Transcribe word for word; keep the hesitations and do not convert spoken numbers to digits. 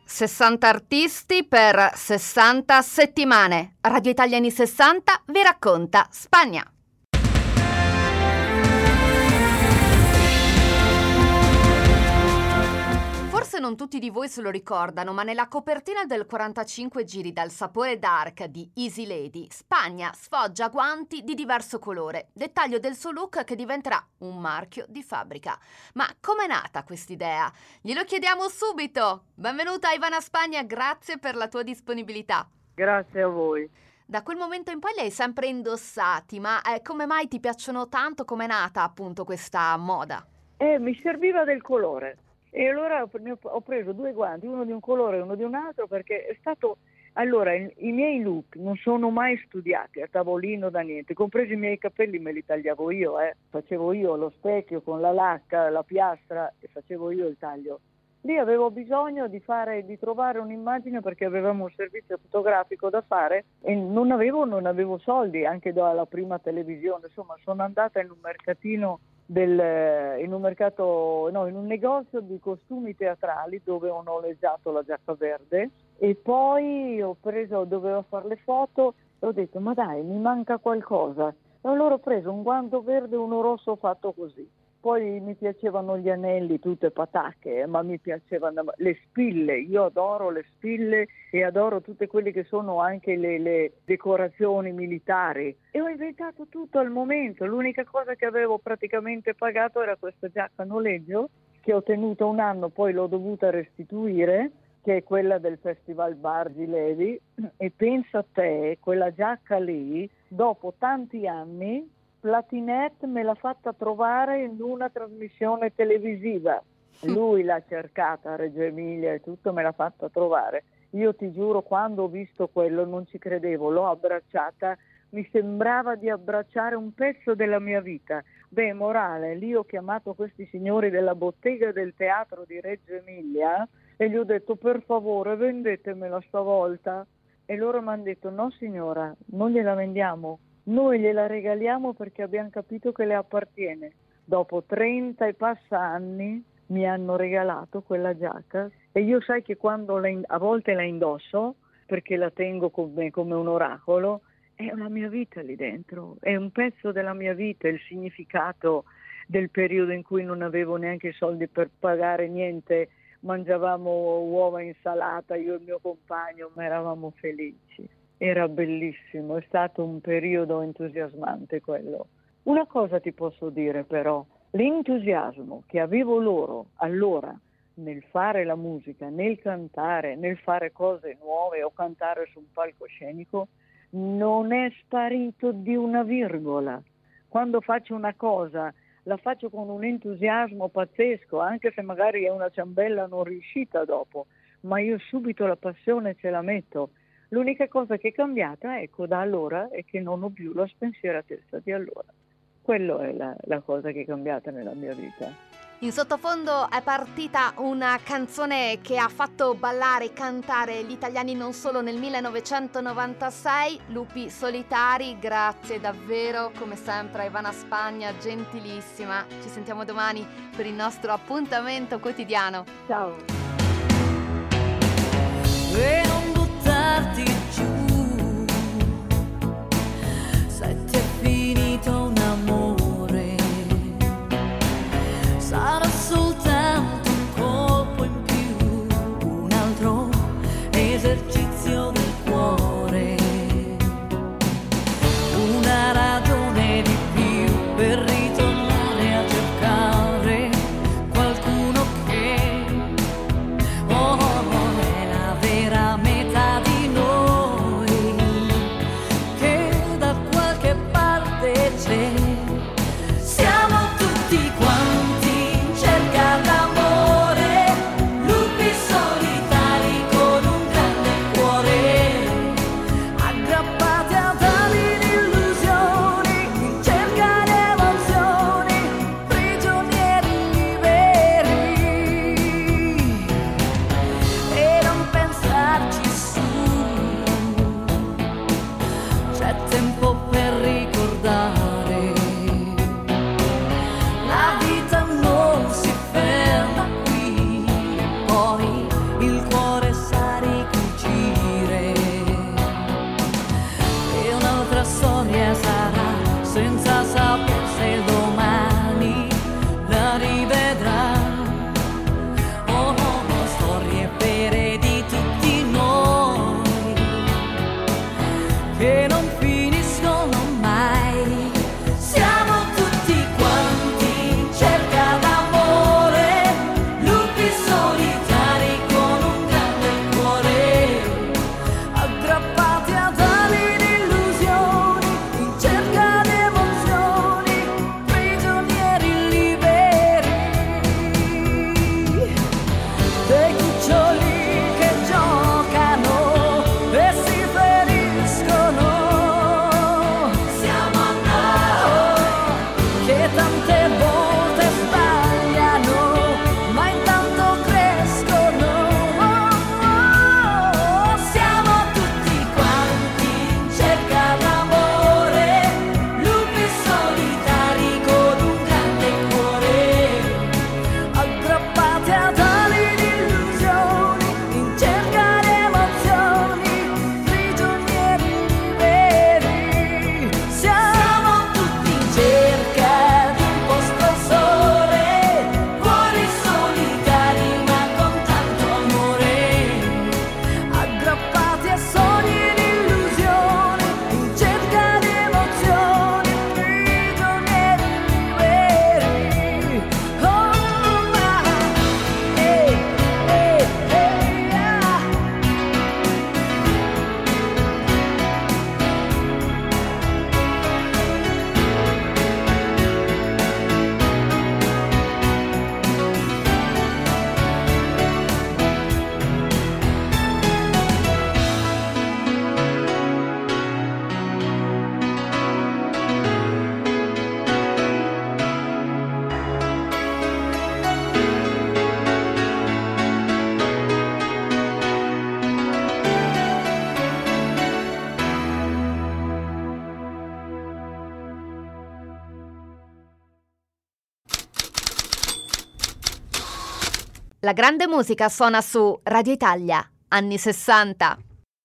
sessanta artisti per sessanta settimane. Radio Italia anni sessanta vi racconta Spagna. Forse non tutti di voi se lo ricordano, ma nella copertina del quarantacinque giri dal sapore dark di Easy Lady, Spagna sfoggia guanti di diverso colore, dettaglio del suo look che diventerà un marchio di fabbrica. Ma com'è nata quest'idea? Glielo chiediamo subito! Benvenuta Ivana Spagna, grazie per la tua disponibilità. Grazie a voi. Da quel momento in poi li hai sempre indossati, ma eh, come mai ti piacciono tanto? Com'è nata appunto questa moda? Eh, mi serviva del colore. E allora ho preso due guanti, uno di un colore e uno di un altro, perché è stato... Allora, i, i miei look non sono mai studiati a tavolino da niente, compresi i miei capelli me li tagliavo io, eh. Facevo io lo specchio con la lacca, la piastra e facevo io il taglio. Lì avevo bisogno di fare, di trovare un'immagine perché avevamo un servizio fotografico da fare e non avevo, non avevo soldi anche dalla prima televisione, insomma sono andata in un mercatino Del, in un mercato, no, in un negozio di costumi teatrali dove ho noleggiato la giacca verde e poi ho preso, dovevo fare le foto e ho detto ma dai mi manca qualcosa e allora ho preso un guanto verde e uno rosso fatto così. Poi mi piacevano gli anelli, tutte patacche, ma mi piacevano le spille, io adoro le spille e adoro tutte quelle che sono anche le, le decorazioni militari. E ho inventato tutto al momento, l'unica cosa che avevo praticamente pagato era questa giacca a noleggio, che ho tenuto un anno, poi l'ho dovuta restituire, che è quella del Festival Bargi Levi, e pensa a te, quella giacca lì, dopo tanti anni, Platinette me l'ha fatta trovare in una trasmissione televisiva. Lui l'ha cercata a Reggio Emilia e tutto, me l'ha fatta trovare. Io ti giuro, quando ho visto quello non ci credevo, l'ho abbracciata, mi sembrava di abbracciare un pezzo della mia vita. Beh, morale, lì ho chiamato questi signori della bottega del teatro di Reggio Emilia e gli ho detto per favore vendetemela stavolta. E loro mi hanno detto no signora, non gliela vendiamo. Noi gliela regaliamo perché abbiamo capito che le appartiene. Dopo trenta e passa anni mi hanno regalato quella giacca e io sai che quando la in- a volte la indosso, perché la tengo come, come un oracolo, è la mia vita lì dentro, è un pezzo della mia vita, il significato del periodo in cui non avevo neanche soldi per pagare niente, mangiavamo uova e insalata, io e il mio compagno, ma eravamo felici. Era bellissimo, è stato un periodo entusiasmante quello. Una cosa ti posso dire però, l'entusiasmo che avevo loro allora nel fare la musica, nel cantare, nel fare cose nuove o cantare su un palcoscenico, non è sparito di una virgola. Quando faccio una cosa la faccio con un entusiasmo pazzesco, anche se magari è una ciambella non riuscita dopo, ma io subito la passione ce la metto. L'unica cosa che è cambiata, ecco, da allora è che non ho più la spensieratezza di allora. Quello è la, la cosa che è cambiata nella mia vita. In sottofondo è partita una canzone che ha fatto ballare e cantare gli italiani non solo nel millenovecentonovantasei, Lupi Solitari. Grazie davvero, come sempre, a Ivana Spagna, gentilissima. Ci sentiamo domani per il nostro appuntamento quotidiano. Ciao. E non buttarti giù, se ti è finito un amore, sarà soltanto un colpo in più, un altro esercizio del cuore, una ragione di più per ritornare a cercare qualcuno che La grande musica suona su Radio Italia, anni sessanta.